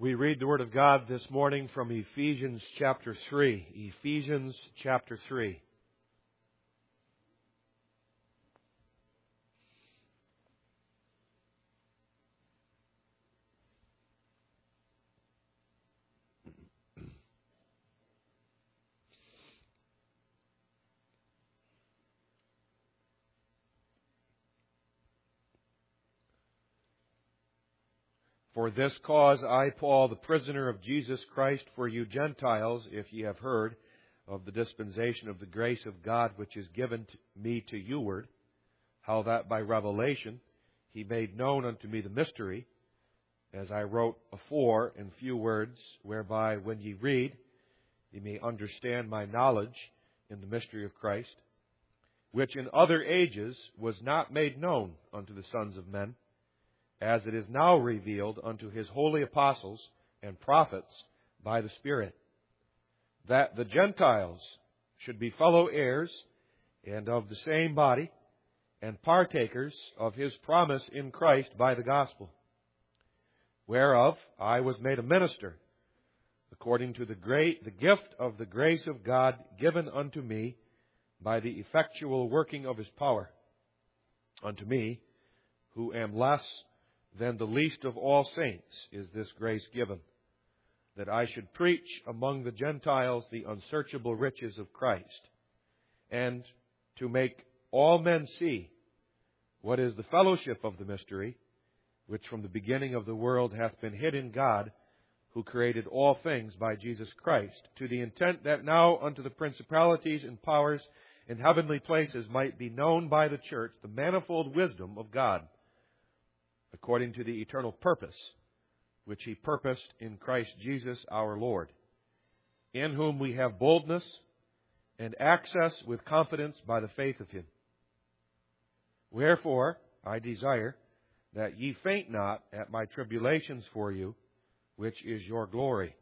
We read the Word of God this morning from Ephesians chapter 3. Ephesians chapter 3. For this cause I, Paul, the prisoner of Jesus Christ, for you Gentiles, if ye have heard of the dispensation of the grace of God which is given me to youward, how that by revelation he made known unto me the mystery, as I wrote afore in few words, whereby when ye read, ye may understand my knowledge in the mystery of Christ, which in other ages was not made known unto the sons of men, as it is now revealed unto his holy apostles and prophets by the Spirit, that the Gentiles should be fellow heirs and of the same body, and partakers of his promise in Christ by the gospel, whereof I was made a minister, according to the gift of the grace of God given unto me by the effectual working of his power. Unto me, who am less than the least of all saints, is this grace given, that I should preach among the Gentiles the unsearchable riches of Christ, and to make all men see what is the fellowship of the mystery, which from the beginning of the world hath been hid in God, who created all things by Jesus Christ, to the intent that now unto the principalities and powers in heavenly places might be known by the church the manifold wisdom of God, according to the eternal purpose which he purposed in Christ Jesus our Lord, in whom we have boldness and access with confidence by the faith of him. Wherefore I desire that ye faint not at my tribulations for you, which is your glory.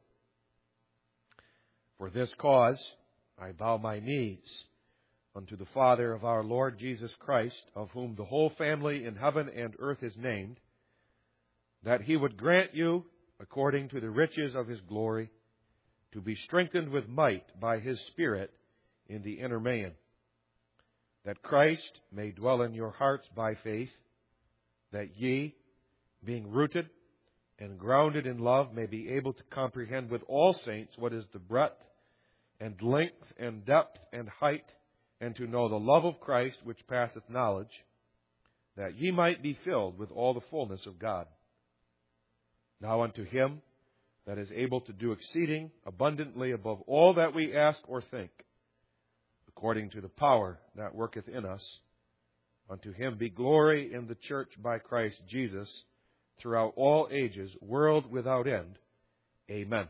For this cause I bow my knees unto the Father of our Lord Jesus Christ, of whom the whole family in heaven and earth is named, that he would grant you, according to the riches of his glory, to be strengthened with might by his Spirit in the inner man, that Christ may dwell in your hearts by faith, that ye, being rooted and grounded in love, may be able to comprehend with all saints what is the breadth and length and depth and height, and to know the love of Christ which passeth knowledge, that ye might be filled with all the fullness of God. Now unto him that is able to do exceeding abundantly above all that we ask or think, according to the power that worketh in us, unto him be glory in the church by Christ Jesus throughout all ages, world without end. Amen.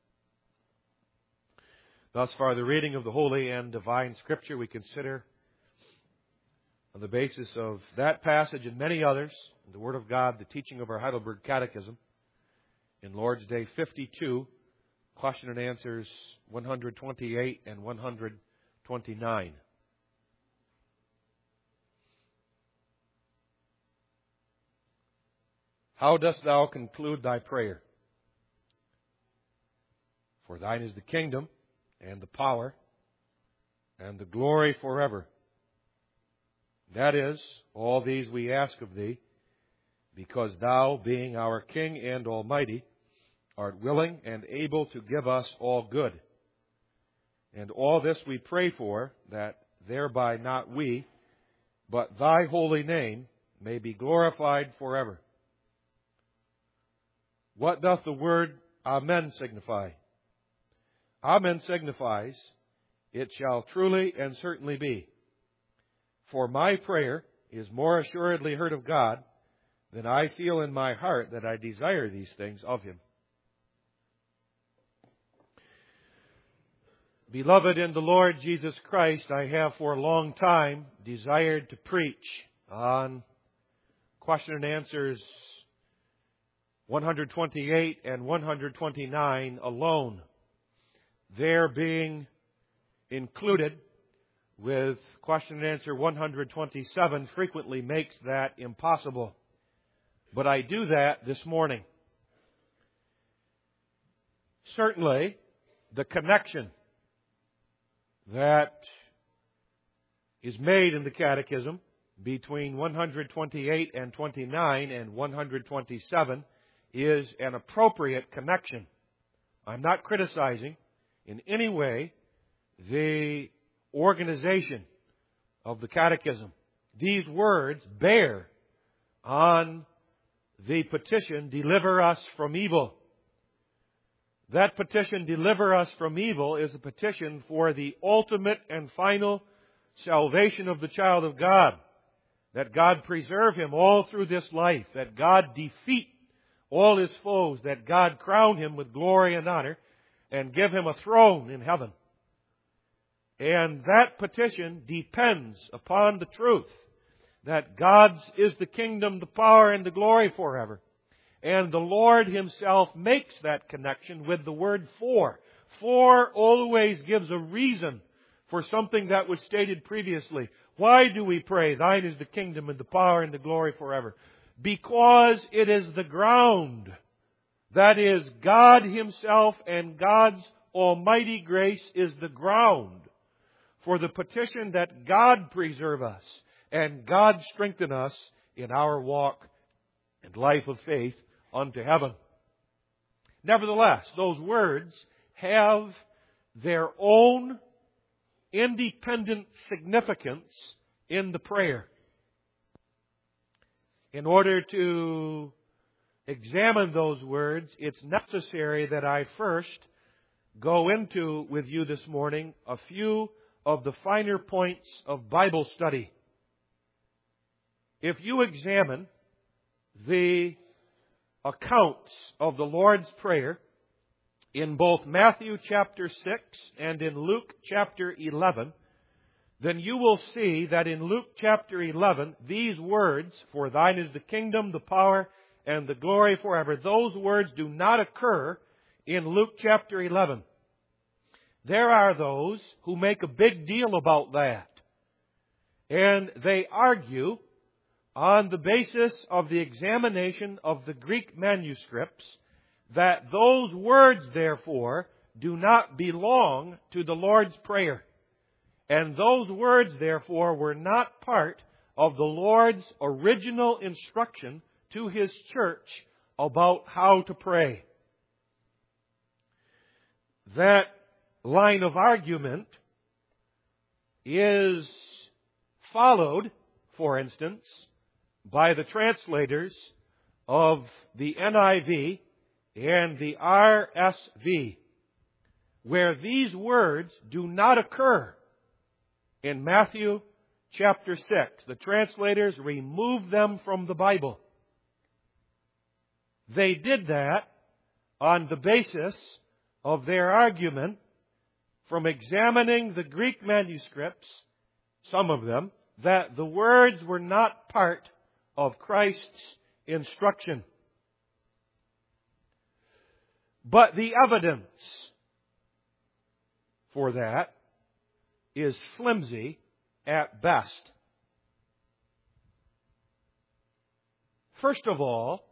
Thus far, the reading of the Holy and Divine Scripture we consider on the basis of that passage and many others, the Word of God, the teaching of our Heidelberg Catechism, in Lord's Day 52, question and answers 128 and 129. How dost thou conclude thy prayer? For thine is the kingdom, and the power, and the glory forever. That is, all these we ask of thee, because thou, being our King and Almighty, art willing and able to give us all good. And all this we pray for, that thereby not we, but thy holy name may be glorified forever. What doth the word Amen signify? Amen signifies, it shall truly and certainly be. For my prayer is more assuredly heard of God than I feel in my heart that I desire these things of him. Beloved in the Lord Jesus Christ, I have for a long time desired to preach on question and answers 128 and 129 alone. There being included with question and answer 127 frequently makes that impossible. But I do that this morning. Certainly, the connection that is made in the Catechism between 128 and 29 and 127 is an appropriate connection. I'm not criticizing in any way the organization of the Catechism. These words bear on the petition, "Deliver us from evil." That petition, "Deliver us from evil," is a petition for the ultimate and final salvation of the child of God. That God preserve him all through this life. That God defeat all his foes. That God crown him with glory and honor and give him a throne in heaven. And that petition depends upon the truth that God's is the kingdom, the power, and the glory forever. And the Lord Himself makes that connection with the word "for." "For" always gives a reason for something that was stated previously. Why do we pray, "Thine is the kingdom and the power and the glory forever"? Because it is the ground. That is, God Himself and God's almighty grace is the ground for the petition that God preserve us and God strengthen us in our walk and life of faith unto heaven. Nevertheless, those words have their own independent significance in the prayer. In order to examine those words, it's necessary that I first go into with you this morning a few of the finer points of Bible study. If you examine the accounts of the Lord's Prayer in both Matthew chapter 6 and in Luke chapter 11, then you will see that in Luke chapter 11, these words, "For thine is the kingdom, the power, and the glory forever," those words do not occur in Luke chapter 11. There are those who make a big deal about that. And they argue on the basis of the examination of the Greek manuscripts that those words, therefore, do not belong to the Lord's Prayer. And those words, therefore, were not part of the Lord's original instruction to His church about how to pray. That line of argument is followed, for instance, by the translators of the NIV and the RSV, where these words do not occur in Matthew chapter 6. The translators removed them from the Bible. They did that on the basis of their argument from examining the Greek manuscripts, some of them, that the words were not part of Christ's instruction. But the evidence for that is flimsy at best. First of all,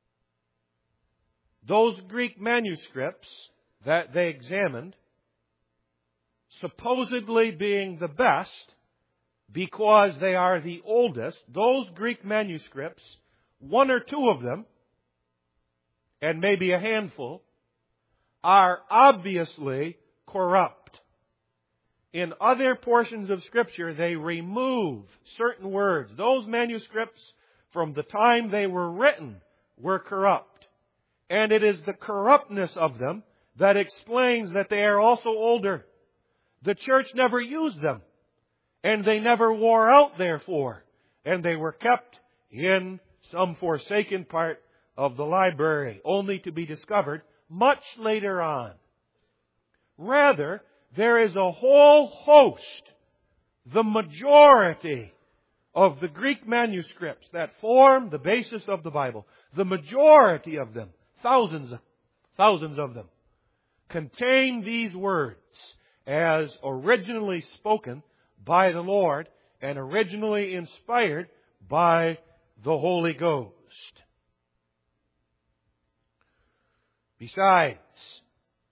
those Greek manuscripts that they examined, supposedly being the best because they are the oldest, those Greek manuscripts, one or two of them, and maybe a handful, are obviously corrupt. In other portions of Scripture, they remove certain words. Those manuscripts, from the time they were written, were corrupt. And it is the corruptness of them that explains that they are also older. The church never used them. And they never wore out, therefore. And they were kept in some forsaken part of the library, only to be discovered much later on. Rather, there is a whole host, the majority of the Greek manuscripts that form the basis of the Bible, the majority of them, thousands of them, contain these words as originally spoken by the Lord and originally inspired by the Holy Ghost. Besides,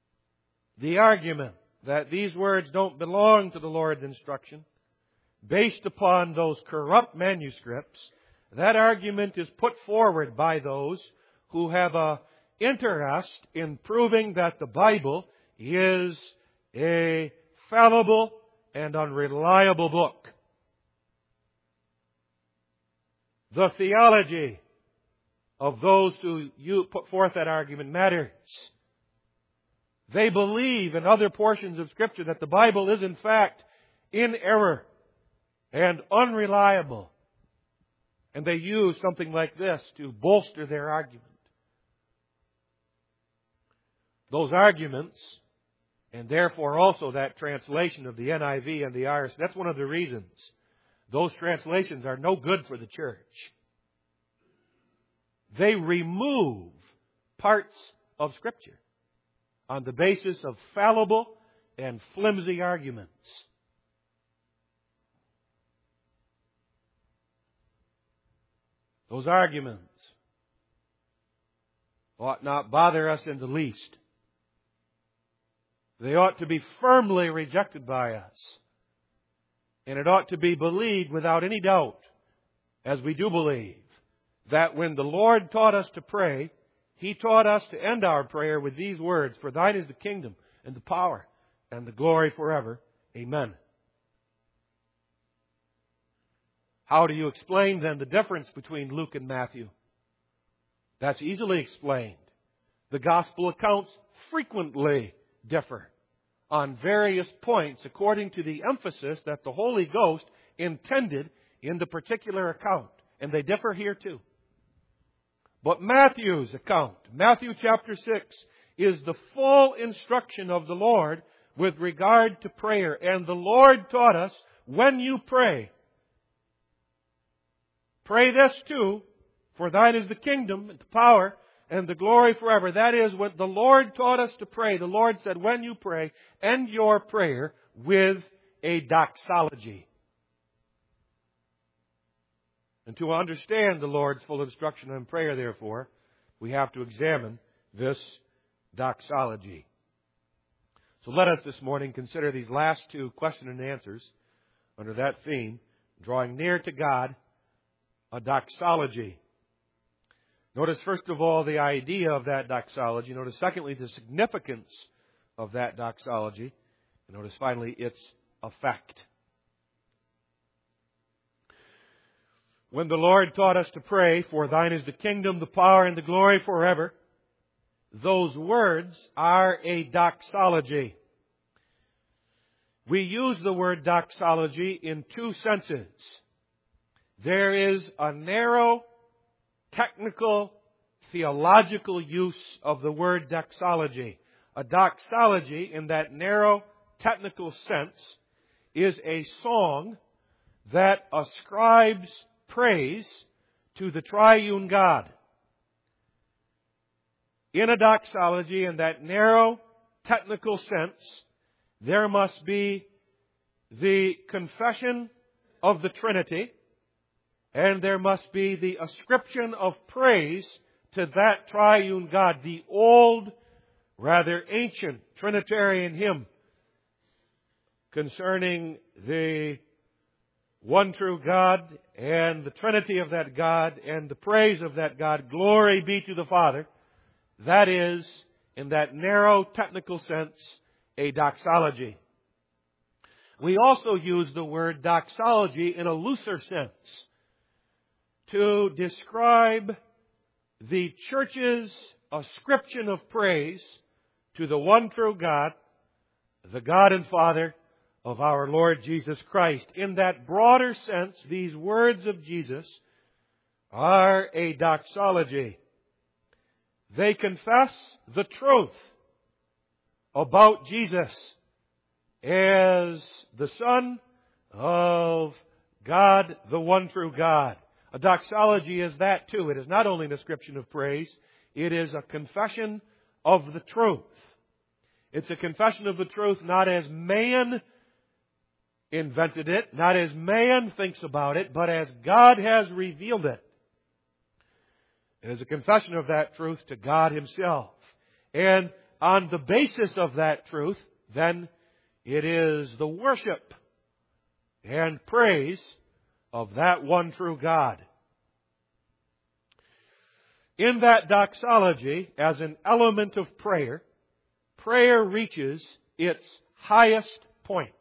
the argument that these words don't belong to the Lord's instruction, based upon those corrupt manuscripts, that argument is put forward by those who have an interest in proving that the Bible is a fallible and unreliable book. The theology of those who put forth that argument matters. They believe in other portions of Scripture that the Bible is in fact in error and unreliable. And they use something like this to bolster their argument. Those arguments, and therefore also that translation of the NIV and the IRS, that's one of the reasons those translations are no good for the church. They remove parts of Scripture on the basis of fallible and flimsy arguments. Those arguments ought not bother us in the least. They ought to be firmly rejected by us. And it ought to be believed without any doubt, as we do believe, that when the Lord taught us to pray, He taught us to end our prayer with these words, "For thine is the kingdom and the power and the glory forever. Amen." How do you explain then the difference between Luke and Matthew? That's easily explained. The gospel accounts frequently differ on various points according to the emphasis that the Holy Ghost intended in the particular account. And they differ here too. But Matthew's account, Matthew chapter 6, is the full instruction of the Lord with regard to prayer. And the Lord taught us, when you pray, pray this too, for thine is the kingdom and the power and the glory forever. That is what the Lord taught us to pray. The Lord said, when you pray, end your prayer with a doxology. And to understand the Lord's full instruction on prayer, therefore, we have to examine this doxology. So let us this morning consider these last two question and answers under that theme, drawing near to God, a doxology. Notice first of all the idea of that doxology. Notice secondly the significance of that doxology. And notice finally its effect. When the Lord taught us to pray, "For thine is the kingdom, the power, and the glory forever," those words are a doxology. We use the word doxology in two senses. There is a narrow, technical, theological use of the word doxology. A doxology, in that narrow, technical sense, is a song that ascribes praise to the triune God. In a doxology, in that narrow, technical sense, there must be the confession of the Trinity, and there must be the ascription of praise to that triune God, the old, rather ancient Trinitarian hymn concerning the one true God and the Trinity of that God and the praise of that God. Glory be to the Father. That is, in that narrow technical sense, a doxology. We also use the word doxology in a looser sense to describe the church's ascription of praise to the one true God, the God and Father of our Lord Jesus Christ. In that broader sense, these words of Jesus are a doxology. They confess the truth about Jesus as the Son of God, the one true God. A doxology is that too. It is not only an ascription of praise, it is a confession of the truth. It's a confession of the truth not as man invented it, not as man thinks about it, but as God has revealed it. It is a confession of that truth to God Himself. And on the basis of that truth, then it is the worship and praise of that one true God. In that doxology, as an element of prayer, prayer reaches its highest point.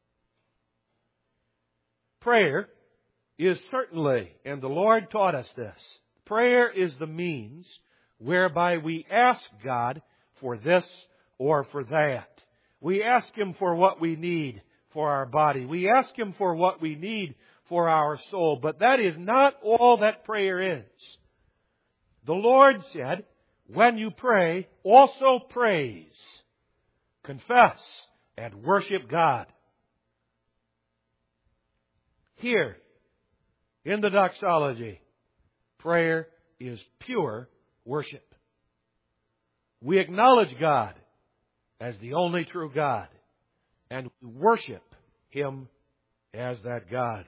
Prayer is certainly, and the Lord taught us this, prayer is the means whereby we ask God for this or for that. We ask Him for what we need for our body. We ask Him for what we need for our soul. But that is not all that prayer is. The Lord said, when you pray, also praise, confess, and worship God. Here, in the doxology, prayer is pure worship. We acknowledge God as the only true God, and we worship Him as that God.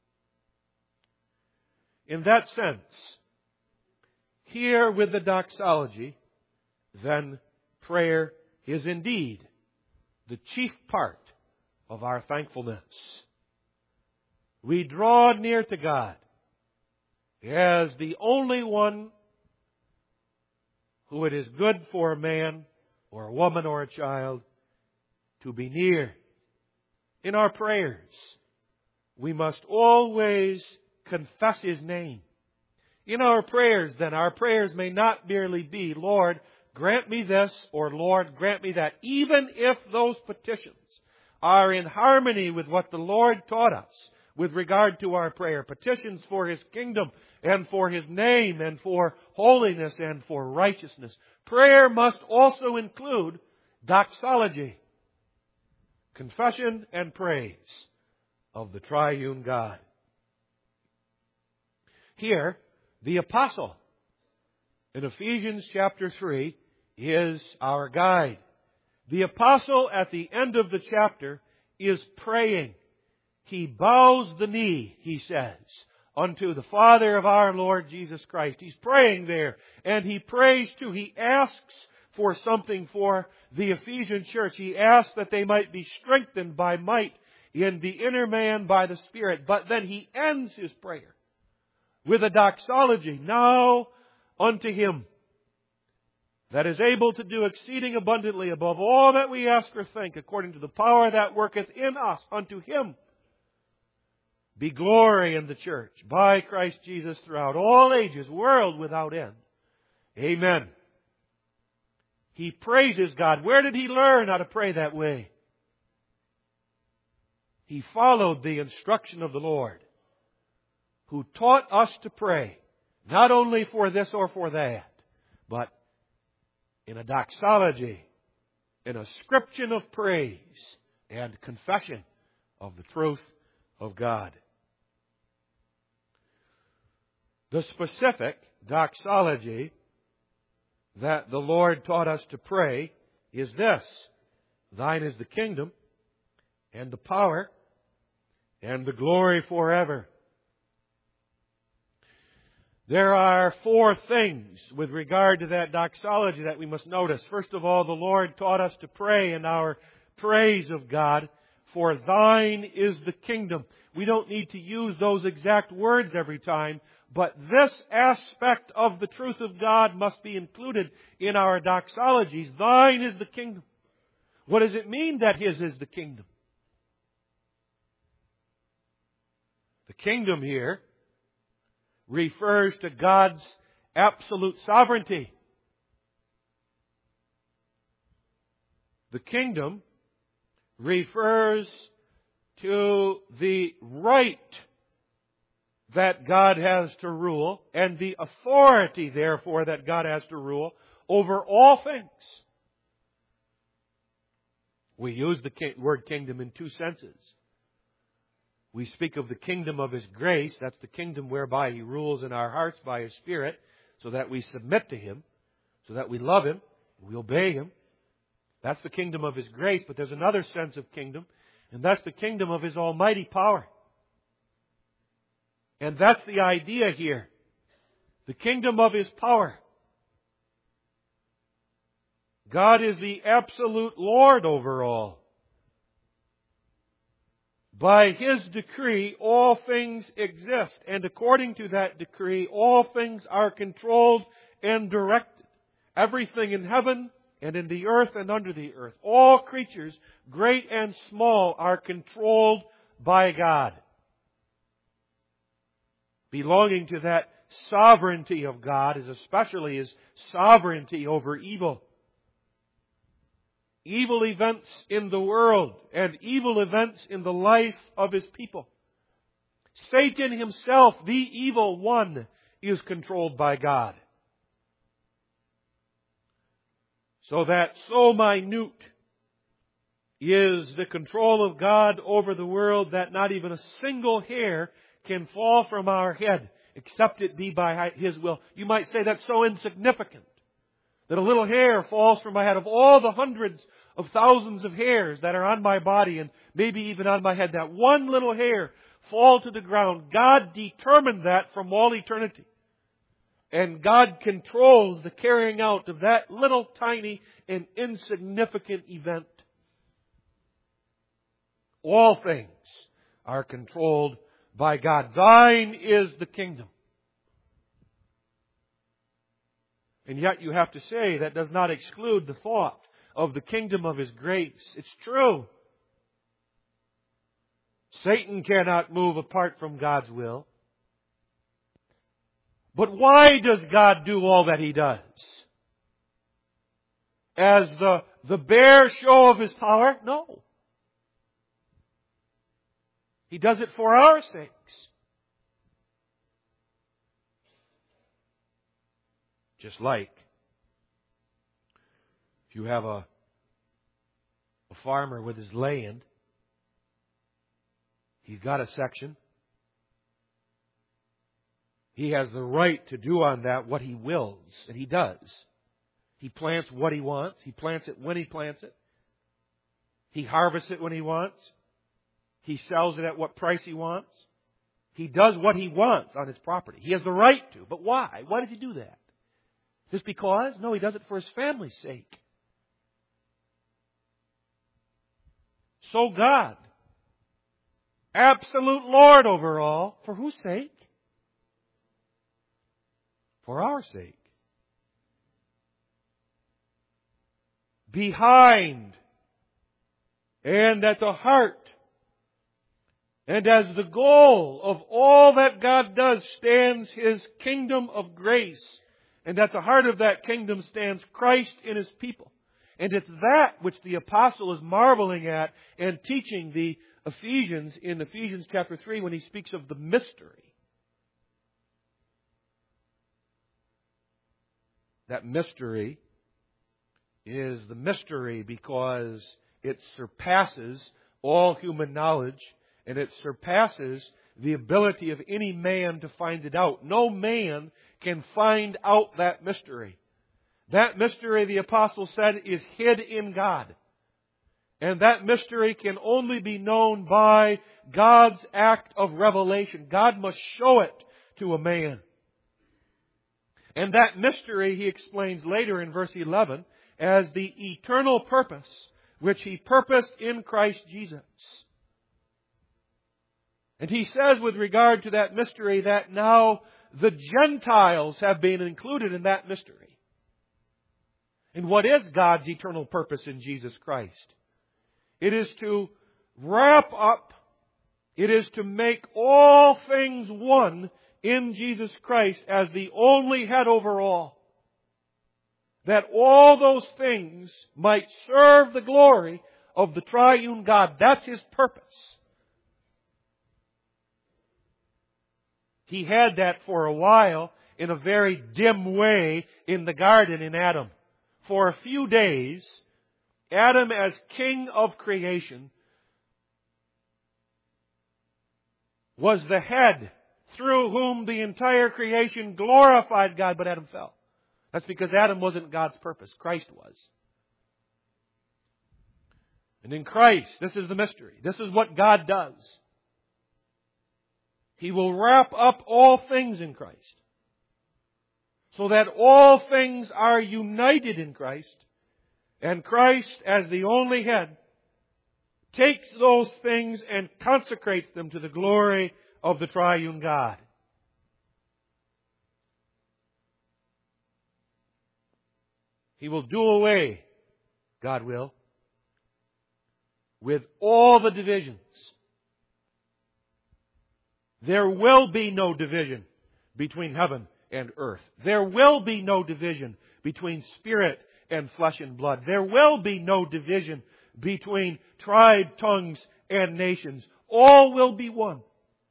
In that sense, here with the doxology, then prayer is indeed the chief part of our thankfulness. We draw near to God as the only one who it is good for a man or a woman or a child to be near. In our prayers, we must always confess His name. In our prayers, then, our prayers may not merely be, Lord, grant me this, or Lord, grant me that. Even if those petitions are in harmony with what the Lord taught us with regard to our prayer, petitions for His kingdom and for His name and for holiness and for righteousness, prayer must also include doxology, confession and praise of the triune God. Here, the apostle in Ephesians chapter 3 is our guide. The apostle at the end of the chapter is praying. He bows the knee, he says, unto the Father of our Lord Jesus Christ. He's praying there, and he prays too. He asks for something for the Ephesian church. He asks that they might be strengthened by might in the inner man by the Spirit. But then he ends his prayer with a doxology. Now unto Him that is able to do exceeding abundantly above all that we ask or think, according to the power that worketh in us, unto Him be glory in the church by Christ Jesus throughout all ages, world without end. Amen. He praises God. Where did he learn how to pray that way? He followed the instruction of the Lord, who taught us to pray, not only for this or for that, but in a doxology, in a scription of praise and confession of the truth of God. The specific doxology that the Lord taught us to pray is this: Thine is the kingdom, and the power, and the glory forever. There are four things with regard to that doxology that we must notice. First of all, the Lord taught us to pray in our praise of God, for Thine is the kingdom. We don't need to use those exact words every time, but this aspect of the truth of God must be included in our doxologies. Thine is the kingdom. What does it mean that His is the kingdom? The kingdom here refers to God's absolute sovereignty. The kingdom refers to the right that God has to rule, and the authority, therefore, that God has to rule over all things. We use the word kingdom in two senses. We speak of the kingdom of His grace. That's the kingdom whereby He rules in our hearts by His Spirit, so that we submit to Him, so that we love Him, we obey Him. That's the kingdom of His grace. But there's another sense of kingdom, and that's the kingdom of His almighty power. And that's the idea here. The kingdom of His power. God is the absolute Lord over all. By His decree, all things exist. And according to that decree, all things are controlled and directed. Everything in heaven and in the earth and under the earth. All creatures, great and small, are controlled by God. Belonging to that sovereignty of God is especially His sovereignty over evil. Evil events in the world and evil events in the life of His people. Satan himself, the evil one, is controlled by God. So minute is the control of God over the world that not even a single hair can fall from our head except it be by His will. You might say that's so insignificant that a little hair falls from my head. Of all the hundreds of thousands of hairs that are on my body and maybe even on my head, that one little hair fall to the ground. God determined that from all eternity. And God controls the carrying out of that little tiny and insignificant event. All things are controlled by God. Thine is the kingdom. And yet you have to say that does not exclude the thought of the kingdom of His grace. It's true. Satan cannot move apart from God's will. But why does God do all that He does? As the bare show of His power? No. He does it for our sakes. Just like if you have a farmer with his land, he's got a section. He has the right to do on that what he wills, and he does. He plants what he wants. He plants it when he plants it. He harvests it when he wants. He sells it at what price he wants. He does what he wants on his property. He has the right to. But why? Why does he do that? Just because? No, he does it for his family's sake. So God, absolute Lord over all, for whose sake? For our sake. Behind and at the heart and as the goal of all that God does stands His kingdom of grace. And at the heart of that kingdom stands Christ in His people. And it's that which the apostle is marveling at and teaching the Ephesians in Ephesians chapter 3 when he speaks of the mystery. That mystery is the mystery because it surpasses all human knowledge and it surpasses the ability of any man to find it out. No man can find out that mystery. That mystery, the apostle said, is hid in God. And that mystery can only be known by God's act of revelation. God must show it to a man. And that mystery, he explains later in verse 11, as the eternal purpose which He purposed in Christ Jesus. And he says with regard to that mystery that now the Gentiles have been included in that mystery. And what is God's eternal purpose in Jesus Christ? It is to wrap up, it is to make all things one in Jesus Christ as the only head over all. That all those things might serve the glory of the triune God. That's His purpose. He had that for a while in a very dim way in the garden in Adam. For a few days, Adam as king of creation was the head through whom the entire creation glorified God, but Adam fell. That's because Adam wasn't God's purpose. Christ was. And in Christ, this is the mystery. This is what God does. He will wrap up all things in Christ. So that all things are united in Christ. And Christ, as the only head, takes those things and consecrates them to the glory of the triune God. He will do away, God will, with all the divisions. There will be no division between heaven and earth. There will be no division between spirit and flesh and blood. There will be no division between tribe, tongues, and nations. All will be one.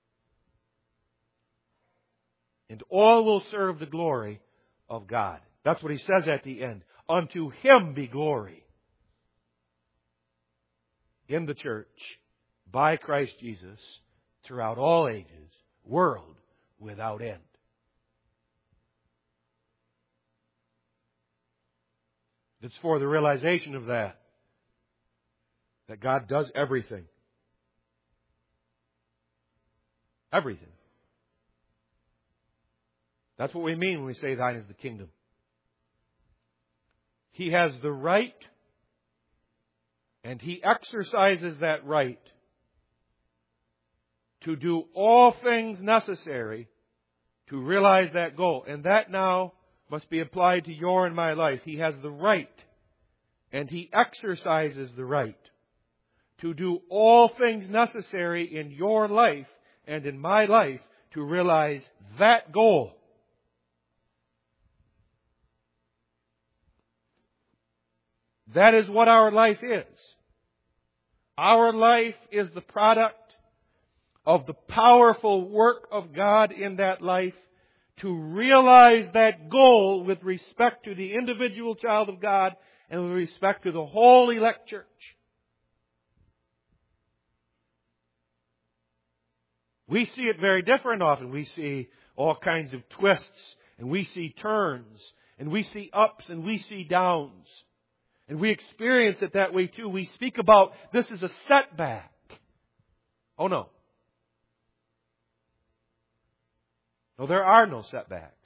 And all will serve the glory of God. That's what he says at the end. Unto Him be glory in the church by Christ Jesus throughout all ages, world without end. It's for the realization of that God does everything. Everything. That's what we mean when we say thine is the kingdom. He has the right, and He exercises that right to do all things necessary to realize that goal. And that now must be applied to your and my life. He has the right, and He exercises the right to do all things necessary in your life and in my life to realize that goal. That is what our life is. Our life is the product of the powerful work of God in that life to realize that goal with respect to the individual child of God and with respect to the whole elect church. We see it very different often. We see all kinds of twists, and we see turns, and we see ups, and we see downs. And we experience it that way too. We speak about this is a setback. Oh no. No, there are no setbacks.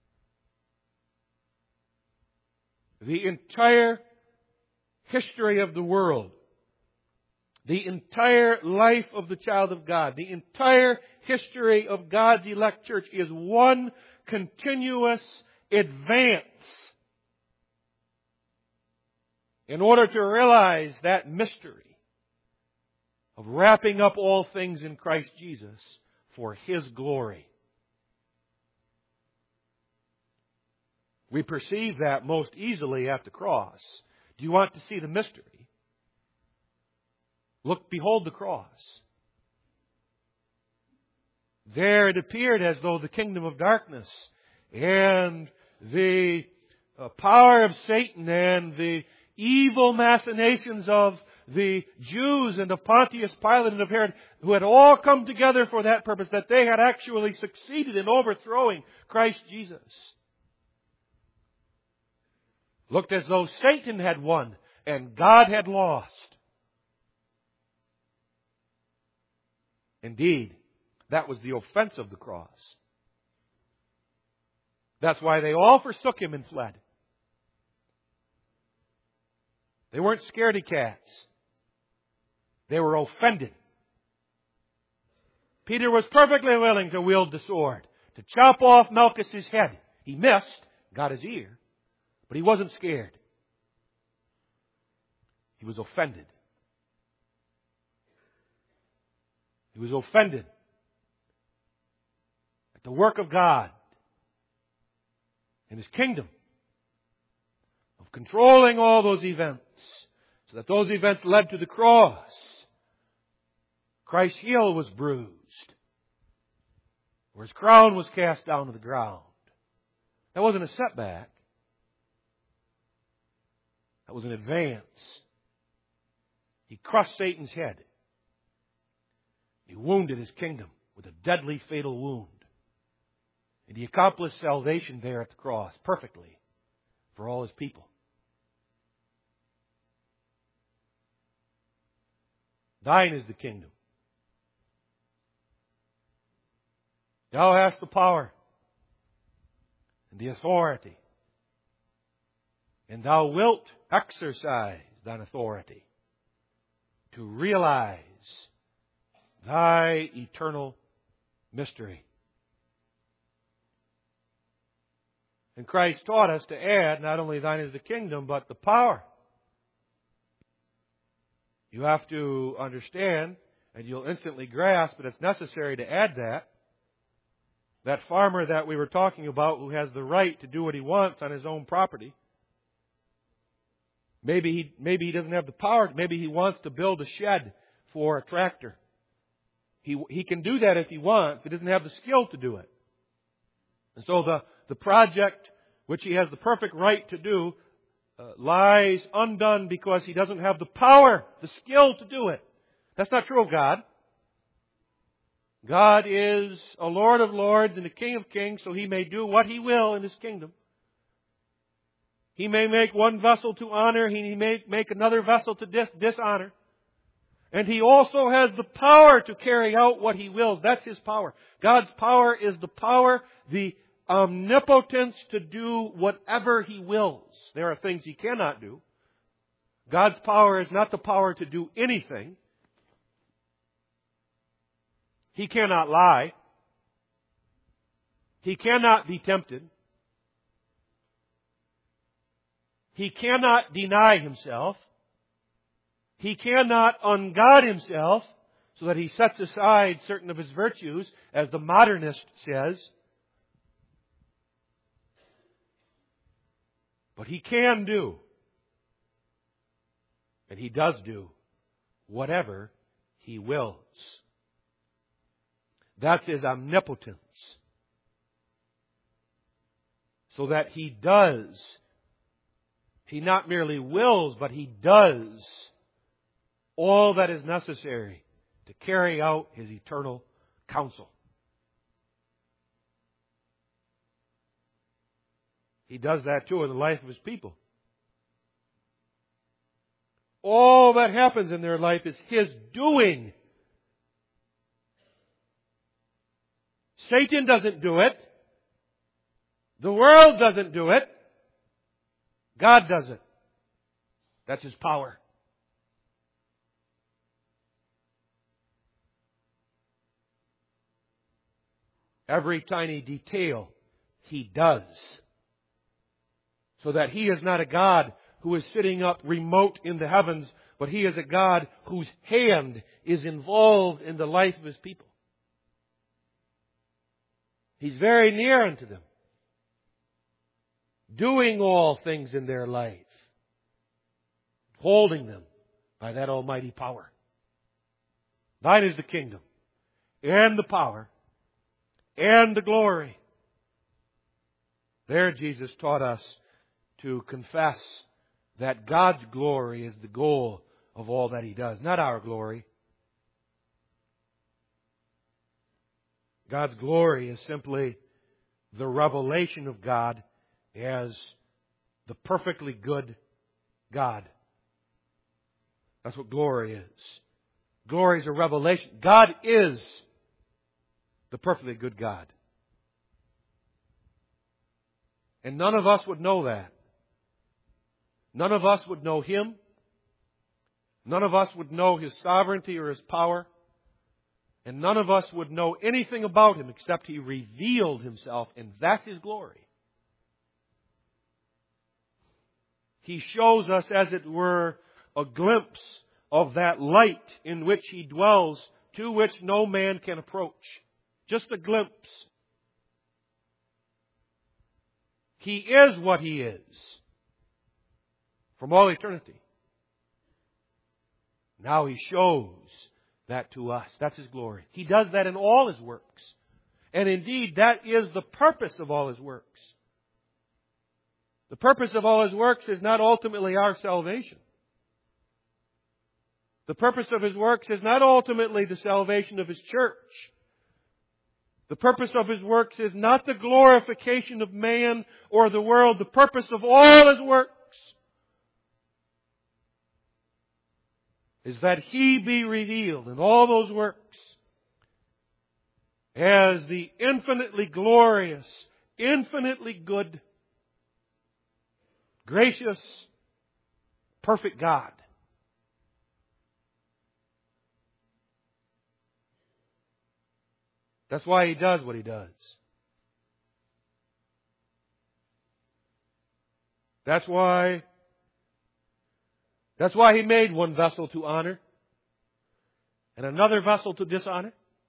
The entire history of the world, the entire life of the child of God, the entire history of God's elect church is one continuous advance in order to realize that mystery of wrapping up all things in Christ Jesus for His glory. We perceive that most easily at the cross. Do you want to see the mystery? Look, behold the cross. There it appeared as though the kingdom of darkness and the power of Satan and the evil machinations of the Jews and of Pontius Pilate and of Herod, who had all come together for that purpose, that they had actually succeeded in overthrowing Christ Jesus. Looked as though Satan had won and God had lost. Indeed, that was the offense of the cross. That's why they all forsook Him and fled. They weren't scaredy cats. They were offended. Peter was perfectly willing to wield the sword, to chop off Malchus' head. He missed, got his ear, but he wasn't scared. He was offended. He was offended at the work of God in His kingdom of controlling all those events, so that those events led to the cross. Christ's heel was bruised, where His crown was cast down to the ground. That wasn't a setback. That was an advance. He crushed Satan's head. He wounded His kingdom with a deadly, fatal wound. And He accomplished salvation there at the cross perfectly for all His people. Thine is the kingdom. Thou hast the power and the authority And thou wilt exercise thine authority to realize thy eternal mystery. And Christ taught us to add not only thine is the kingdom, but the power. You have to understand, and you'll instantly grasp that it's necessary to add that. That farmer that we were talking about who has the right to do what he wants on his own property. Maybe he doesn't have the power. Maybe he wants to build a shed for a tractor. He can do that if he wants. He doesn't have the skill to do it. And so the project, which he has the perfect right to do, lies undone because he doesn't have the power, the skill to do it. That's not true of God. God is a Lord of lords and a King of kings, so He may do what He will in His kingdom. He may make one vessel to honor, He may make another vessel to dishonor. And He also has the power to carry out what He wills. That's His power. God's power is the power, the omnipotence to do whatever He wills. There are things He cannot do. God's power is not the power to do anything. He cannot lie. He cannot be tempted. He cannot deny Himself. He cannot ungod Himself so that He sets aside certain of His virtues, as the modernist says. But He can do, and He does do, whatever He wills. That's His omnipotence. So that He does. He not merely wills, but He does all that is necessary to carry out His eternal counsel. He does that too in the life of His people. All that happens in their life is His doing. Satan doesn't do it. The world doesn't do it. God does it. That's His power. Every tiny detail He does. So that He is not a God who is sitting up remote in the heavens, but He is a God whose hand is involved in the life of His people. He's very near unto them, doing all things in their life, holding them by that almighty power. Thine is the kingdom, and the power, and the glory. There Jesus taught us to confess that God's glory is the goal of all that He does, not our glory. God's glory is simply the revelation of God as the perfectly good God. That's what glory is. Glory is a revelation. God is the perfectly good God. And none of us would know that. None of us would know Him. None of us would know His sovereignty or His power. And none of us would know anything about Him except He revealed Himself, and that's His glory. He shows us, as it were, a glimpse of that light in which He dwells, to which no man can approach. Just a glimpse. He is what He is from all eternity. Now He shows that to us. That's His glory. He does that in all His works. And indeed, that is the purpose of all His works. The purpose of all His works is not ultimately our salvation. The purpose of His works is not ultimately the salvation of His church. The purpose of His works is not the glorification of man or the world. The purpose of all His works is that He be revealed in all those works as the infinitely glorious, infinitely good, gracious, perfect God. That's why He does what He does. That's why He made one vessel to honor and another vessel to dishonor.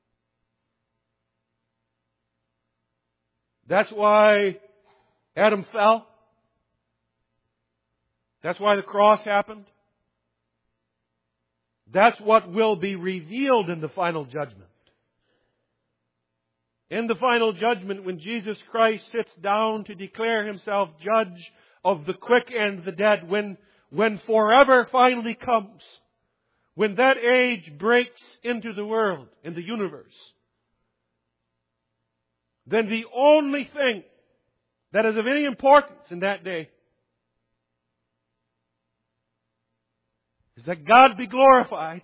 That's why Adam fell. That's why the cross happened. That's what will be revealed in the final judgment. In the final judgment, when Jesus Christ sits down to declare Himself judge of the quick and the dead, when forever finally comes, when that age breaks into the world, in the universe, then the only thing that is of any importance in that day is that God be glorified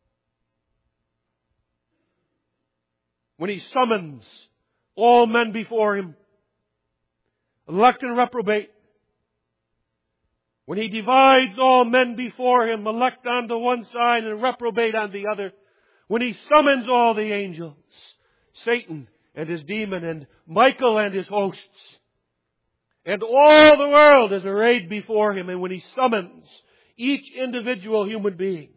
when He summons all men before Him, elect and reprobate. When He divides all men before Him, elect on the one side and reprobate on the other. When He summons all the angels, Satan and his demon, and Michael and his hosts, and all the world is arrayed before Him, and when He summons each individual human being,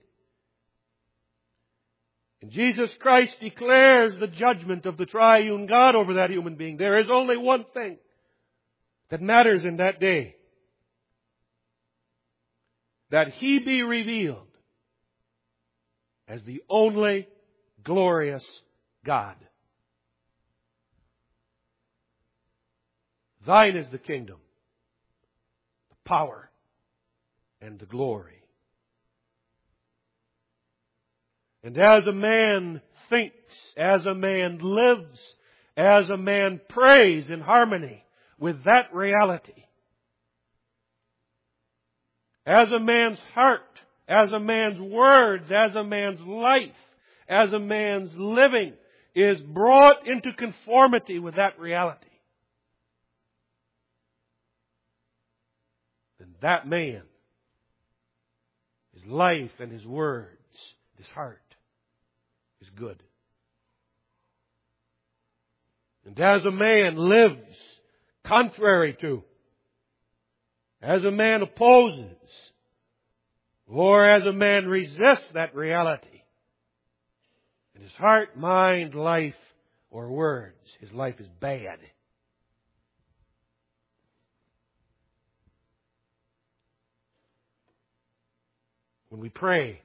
and Jesus Christ declares the judgment of the triune God over that human being, there is only one thing that matters in that day: that He be revealed as the only glorious God. Thine is the kingdom, the power, and the glory. And as a man thinks, as a man lives, as a man prays in harmony with that reality, as a man's heart, as a man's words, as a man's life, as a man's living is brought into conformity with that reality, then that man, his life and his words, his heart, is good. And as a man lives contrary to, as a man opposes, or as a man resists that reality, in his heart, mind, life, or words, his life is bad. When we pray,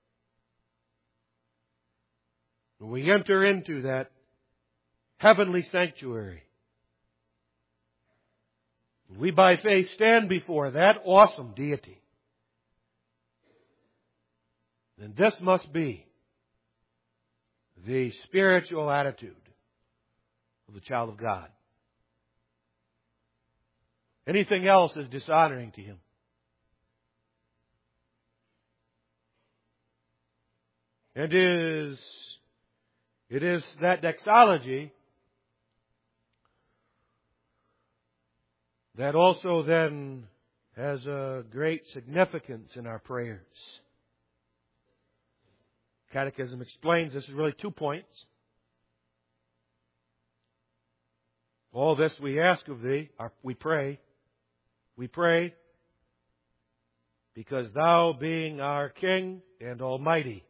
when we enter into that heavenly sanctuary, we by faith stand before that awesome deity, then this must be the spiritual attitude of the child of God. Anything else is dishonoring to Him. And it is that doxology that also then has a great significance in our prayers. Catechism explains this is really 2 points. All this we ask of Thee, we pray because Thou, being our King and Almighty,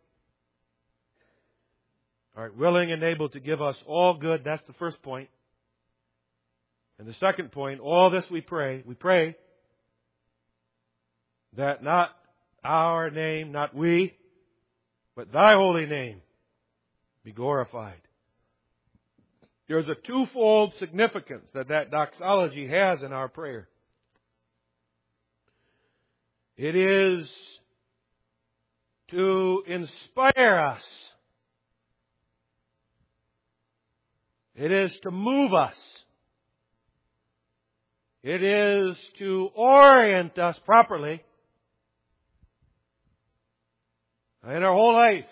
art willing and able to give us all good. That's the first point. And the second point, all this we pray that not our name, not we, but Thy holy name be glorified. There's a twofold significance that doxology has in our prayer. It is to inspire us. It is to move us. It is to orient us properly in our whole life.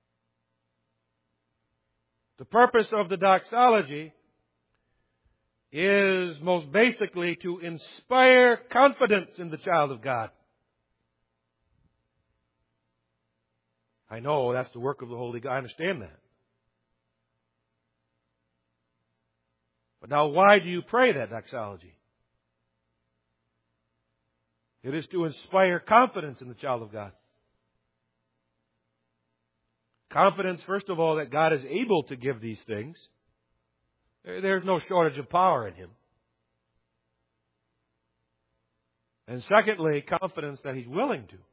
The purpose of the doxology is most basically to inspire confidence in the child of God. I know that's the work of the Holy Ghost. I understand that. But now why do you pray that doxology? It is to inspire confidence in the child of God. Confidence, first of all, that God is able to give these things. There's no shortage of power in Him. And secondly, confidence that He's willing to.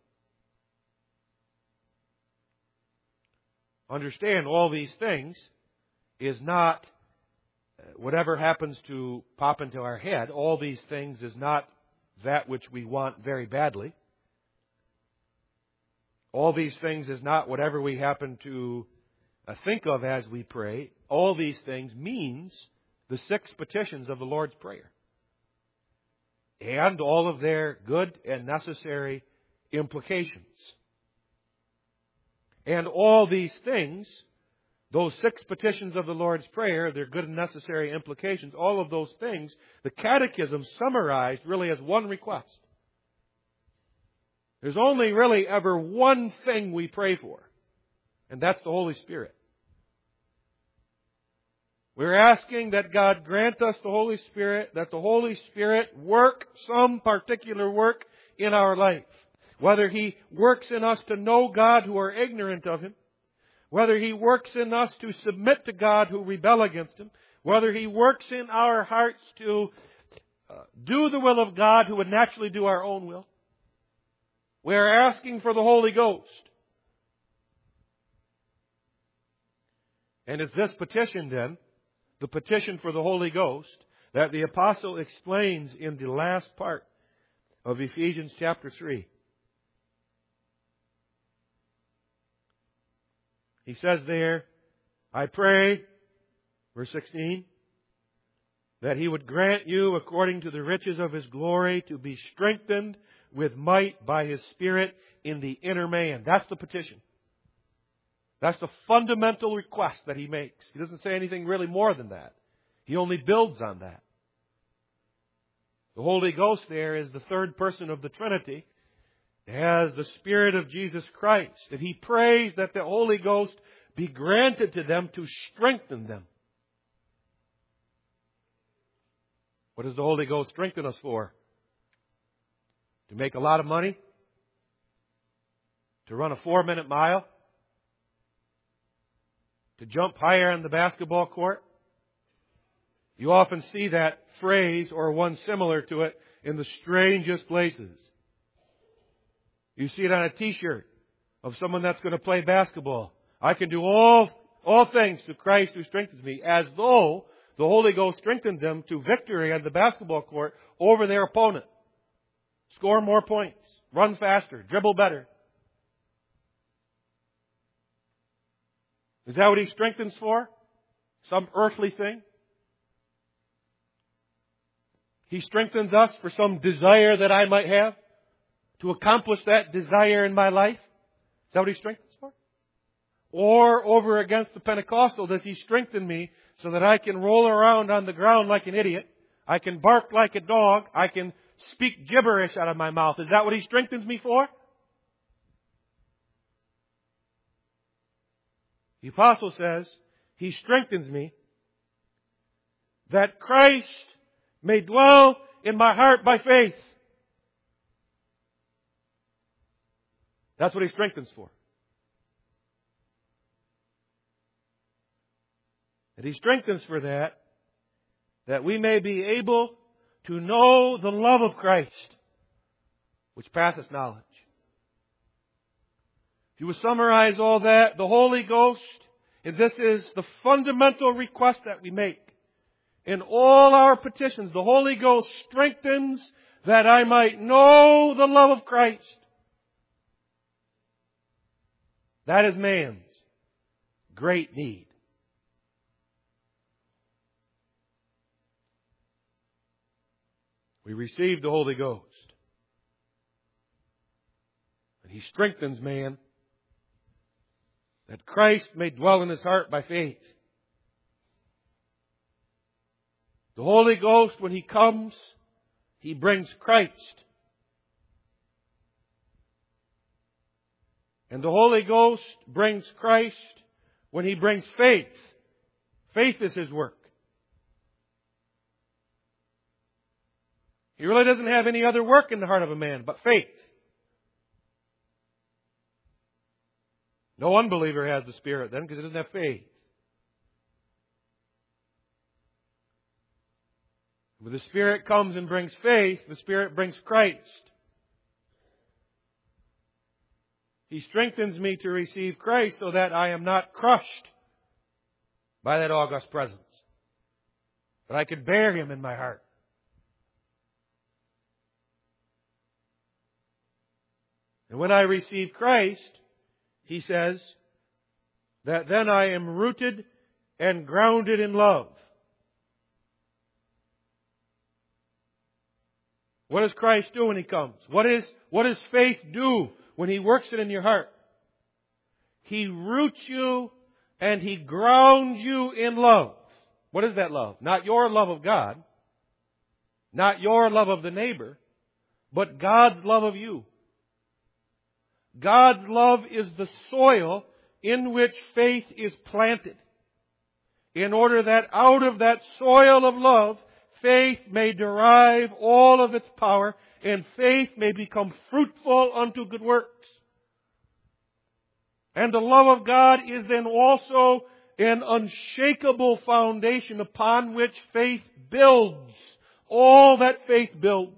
Understand, all these things is not whatever happens to pop into our head. All these things is not that which we want very badly. All these things is not whatever we happen to think of as we pray. All these things means the 6 petitions of the Lord's Prayer. And all of their good and necessary implications. And all these things, those 6 petitions of the Lord's Prayer, their good and necessary implications, all of those things, the Catechism summarized really as one request. There's only really ever one thing we pray for, and that's the Holy Spirit. We're asking that God grant us the Holy Spirit, that the Holy Spirit work some particular work in our life. Whether He works in us to know God who are ignorant of Him, whether He works in us to submit to God who rebel against Him, whether He works in our hearts to do the will of God who would naturally do our own will. We are asking for the Holy Ghost. And it's this petition then, the petition for the Holy Ghost, that the Apostle explains in the last part of Ephesians chapter 3. He says there, I pray, verse 16, that He would grant you, according to the riches of His glory, to be strengthened with might by His Spirit in the inner man. That's the petition. That's the fundamental request that He makes. He doesn't say anything really more than that. He only builds on that. The Holy Ghost there is the third person of the Trinity. It has the Spirit of Jesus Christ. And He prays that the Holy Ghost be granted to them to strengthen them. What does the Holy Ghost strengthen us for? To make a lot of money? To run a 4-minute mile? To jump higher on the basketball court? You often see that phrase or one similar to it in the strangest places. You see it on a t-shirt of someone that's going to play basketball. I can do all things through Christ who strengthens me, as though the Holy Ghost strengthened them to victory on the basketball court over their opponent. Score more points, run faster, dribble better. Is that what He strengthens for? Some earthly thing? He strengthens us for some desire that I might have, to accomplish that desire in my life. Is that what He strengthens for? Or over against the Pentecostal, does He strengthen me so that I can roll around on the ground like an idiot? I can bark like a dog. I can speak gibberish out of my mouth. Is that what He strengthens me for? The Apostle says, He strengthens me that Christ may dwell in my heart by faith. That's what He strengthens for. And He strengthens for that we may be able to know the love of Christ, which passeth knowledge. If you would summarize all that, the Holy Ghost, and this is the fundamental request that we make. In all our petitions, the Holy Ghost strengthens that I might know the love of Christ. That is man's great need. We receive the Holy Ghost. And He strengthens man that Christ may dwell in his heart by faith. The Holy Ghost, when He comes, He brings Christ. And the Holy Ghost brings Christ when He brings faith. Faith is His work. He really doesn't have any other work in the heart of a man but faith. No unbeliever has the Spirit then because he doesn't have faith. When the Spirit comes and brings faith, the Spirit brings Christ. He strengthens me to receive Christ so that I am not crushed by that august presence. But I can bear Him in my heart. And when I receive Christ, he says that then I am rooted and grounded in love. What does Christ do when He comes? What does faith do when He works it in your heart? He roots you and He grounds you in love. What is that love? Not your love of God, not your love of the neighbor, but God's love of you. God's love is the soil in which faith is planted, in order that out of that soil of love, faith may derive all of its power, and faith may become fruitful unto good works. And the love of God is then also an unshakable foundation upon which faith builds all that faith builds.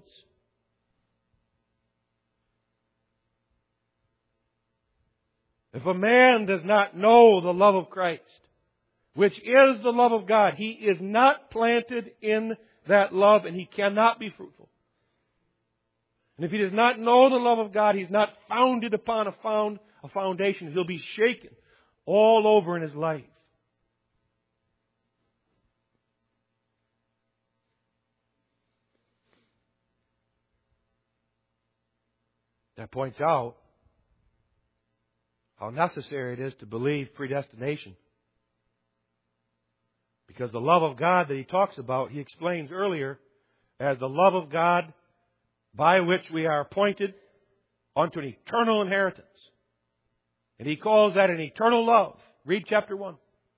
If a man does not know the love of Christ, which is the love of God, he is not planted in that love and he cannot be fruitful. And if he does not know the love of God, he's not founded upon a foundation. He'll be shaken all over in his life. That points out how necessary it is to believe predestination. Because the love of God that he talks about, he explains earlier as the love of God by which we are appointed unto an eternal inheritance. And he calls that an eternal love. Read chapter 1.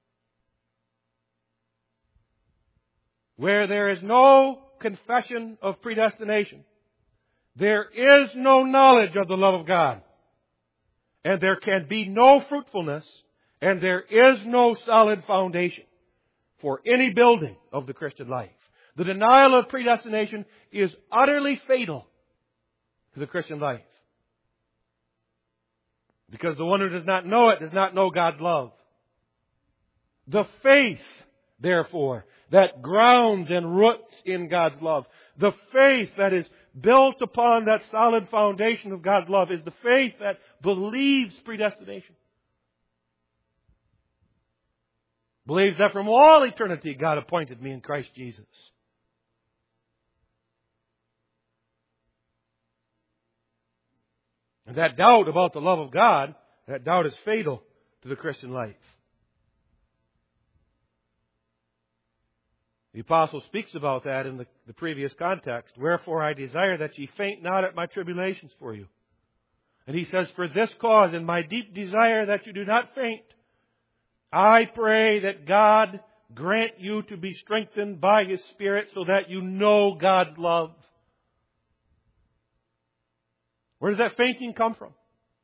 Where there is no confession of predestination, there is no knowledge of the love of God. And there can be no fruitfulness, and there is no solid foundation for any building of the Christian life. The denial of predestination is utterly fatal to the Christian life. Because the one who does not know it does not know God's love. The faith, therefore, that grounds and roots in God's love, the faith that is built upon that solid foundation of God's love, is the faith that believes predestination. Believes that from all eternity God appointed me in Christ Jesus. And that doubt about the love of God, that doubt is fatal to the Christian life. The apostle speaks about that in the previous context. Wherefore I desire that ye faint not at my tribulations for you. And he says, for this cause, in my deep desire that you do not faint, I pray that God grant you to be strengthened by His Spirit so that you know God's love. Where does that fainting come from?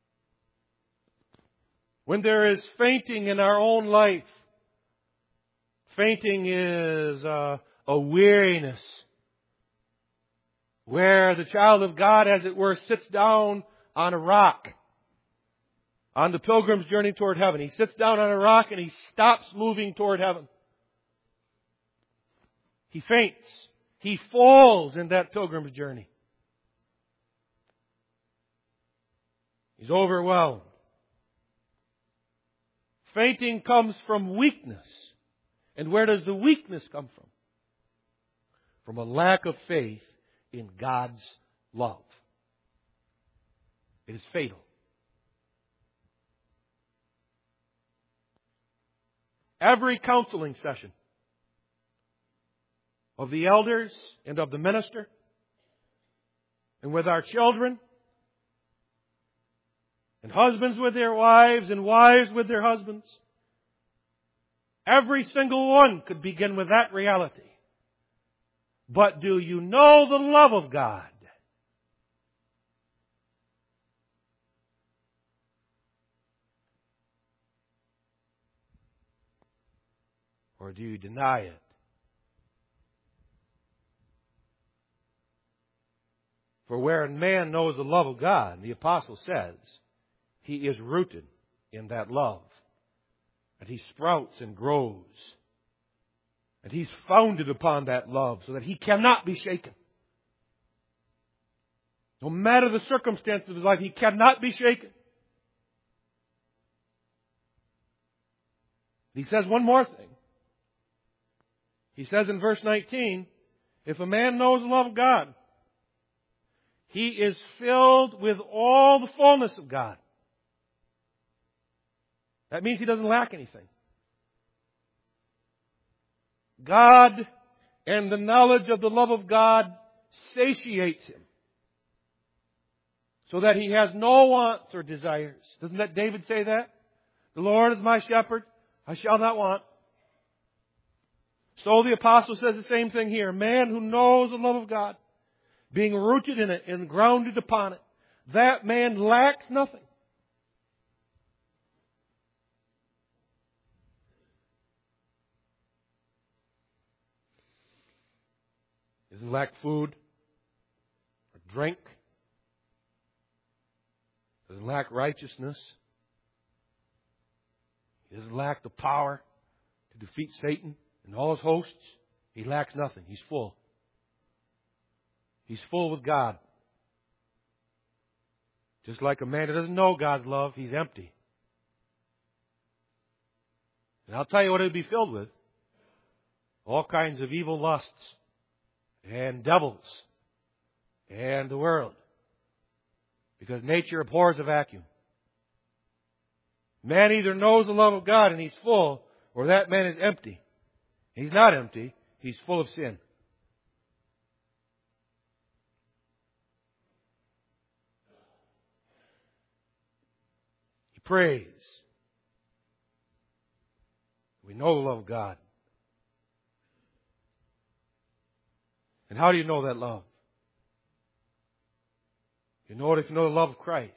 When there is fainting in our own life, fainting is a weariness where the child of God, as it were, sits down on a rock on the pilgrim's journey toward heaven. He sits down on a rock and he stops moving toward heaven. He faints. He falls in that pilgrim's journey. He's overwhelmed. Fainting comes from weakness. And where does the weakness come from? From a lack of faith in God's love. It is fatal. Every counseling session of the elders and of the minister, and with our children, and husbands with their wives, and wives with their husbands. Every single one could begin with that reality. But do you know the love of God? Or do you deny it? For where a man knows the love of God, the apostle says, he is rooted in that love. And he sprouts and grows. And he's founded upon that love so that he cannot be shaken. No matter the circumstances of his life, he cannot be shaken. He says one more thing. He says in verse 19, if a man knows the love of God, he is filled with all the fullness of God. That means he doesn't lack anything. God and the knowledge of the love of God satiates him so that he has no wants or desires. Doesn't that David say that? The Lord is my shepherd, I shall not want. So the apostle says the same thing here. A man who knows the love of God, being rooted in it and grounded upon it, that man lacks nothing. He doesn't lack food or drink. He doesn't lack righteousness. He doesn't lack the power to defeat Satan and all his hosts. He lacks nothing. He's full. He's full with God. Just like a man that doesn't know God's love, he's empty. And I'll tell you what it would be filled with. All kinds of evil lusts and devils and the world. Because nature abhors a vacuum. Man either knows the love of God and he's full, or that man is empty. He's not empty. He's full of sin. He prays. We know the love of God. And how do you know that love? You know it if you know the love of Christ.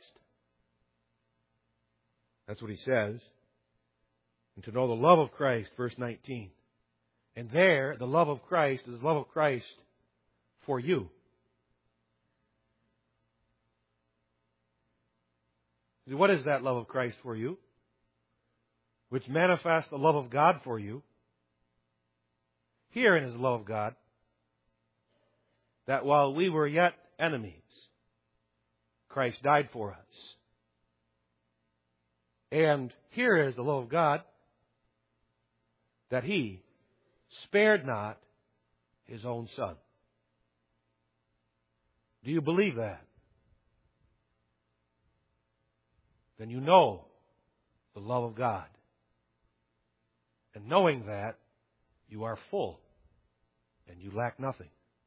That's what he says. And to know the love of Christ, verse 19. And there, the love of Christ is the love of Christ for you. What is that love of Christ for you? Which manifests the love of God for you. Herein is the love of God, that while we were yet enemies, Christ died for us. And here is the love of God, that He spared not His own Son. Do you believe that? Then you know the love of God. And knowing that, you are full and you lack nothing.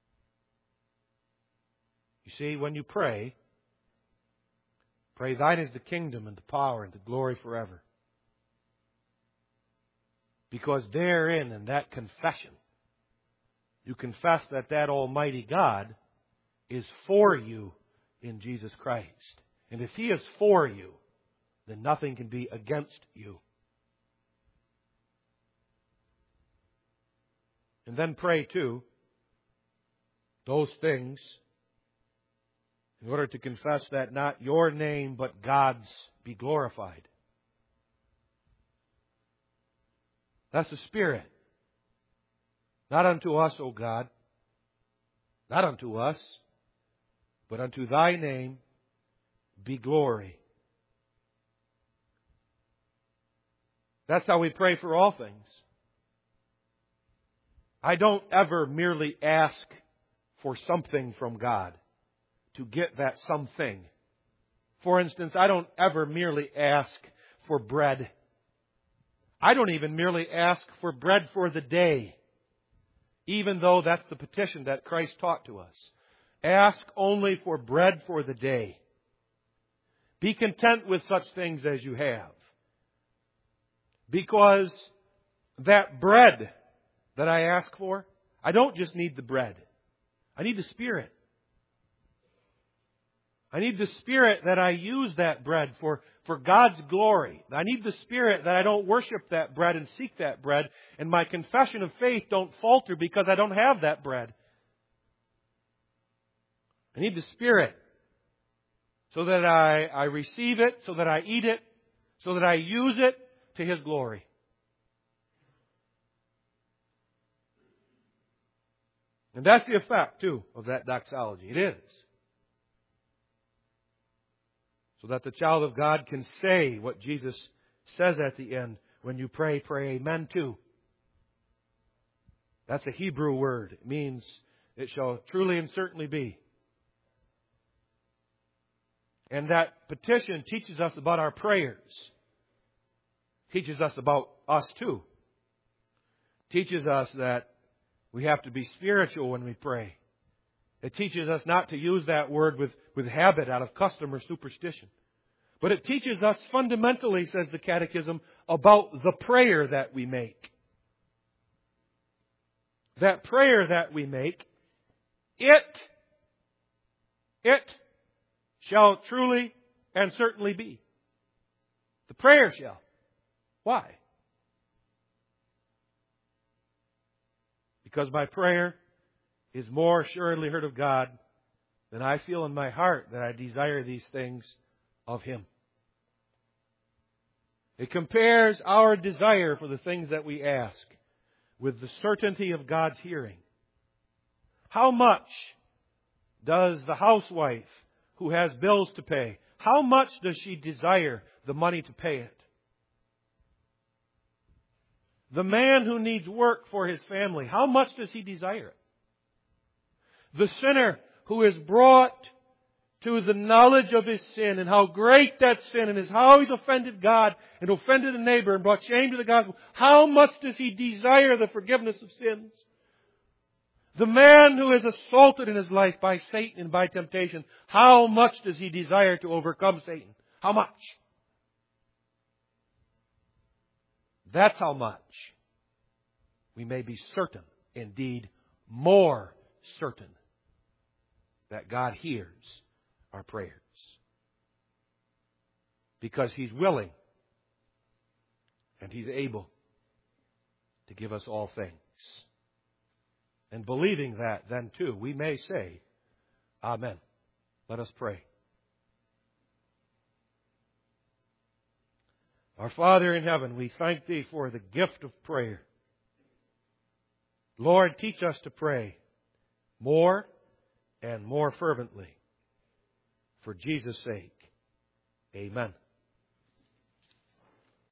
You see, when you pray, thine is the kingdom and the power and the glory forever. Because therein, in that confession, you confess that that Almighty God is for you in Jesus Christ. And if He is for you, then nothing can be against you. And then pray too, those things, in order to confess that not your name but God's be glorified. That's the Spirit. Not unto us, O God, not unto us, but unto Thy name be glory. That's how we pray for all things. I don't ever merely ask for something from God to get that something. For instance, I don't ever merely ask for bread. I don't even merely ask for bread for the day. even though that's the petition that Christ taught to us. Ask only for bread for the day. Be content with such things as you have. Because that bread that I ask for, I don't just need the bread. I need the Spirit. I need the Spirit that I use that bread for God's glory. I need the Spirit that I don't worship that bread and seek that bread, and my confession of faith don't falter because I don't have that bread. I need the Spirit so that I receive it, so that I eat it, so that I use it to His glory. And that's the effect, too, of that doxology. It is. So that the child of God can say what Jesus says at the end. When you pray, pray amen too. That's a Hebrew word. It means it shall truly and certainly be. And that petition teaches us about our prayers. Teaches us about us too. Teaches us that we have to be spiritual when we pray. It teaches us not to use that word with habit, out of custom or superstition. But it teaches us fundamentally, says the Catechism, about the prayer that we make. That prayer that we make, it shall truly and certainly be. The prayer shall. Why? Because my prayer is more assuredly heard of God than I feel in my heart that I desire these things of Him. It compares our desire for the things that we ask with the certainty of God's hearing. How much does the housewife who has bills to pay, how much does she desire the money to pay it? The man who needs work for his family, how much does he desire it? The sinner who is brought to the knowledge of his sin and how great that sin and how he's offended God and offended a neighbor and brought shame to the gospel, how much does he desire the forgiveness of sins? The man who is assaulted in his life by Satan and by temptation, how much does he desire to overcome Satan? How much? That's how much we may be certain, indeed more certain, that God hears our prayers. Because He's willing and He's able to give us all things. And believing that, then too, we may say, Amen. Let us pray. Our Father in heaven, we thank Thee for the gift of prayer. Lord, teach us to pray more and more fervently. For Jesus' sake, amen.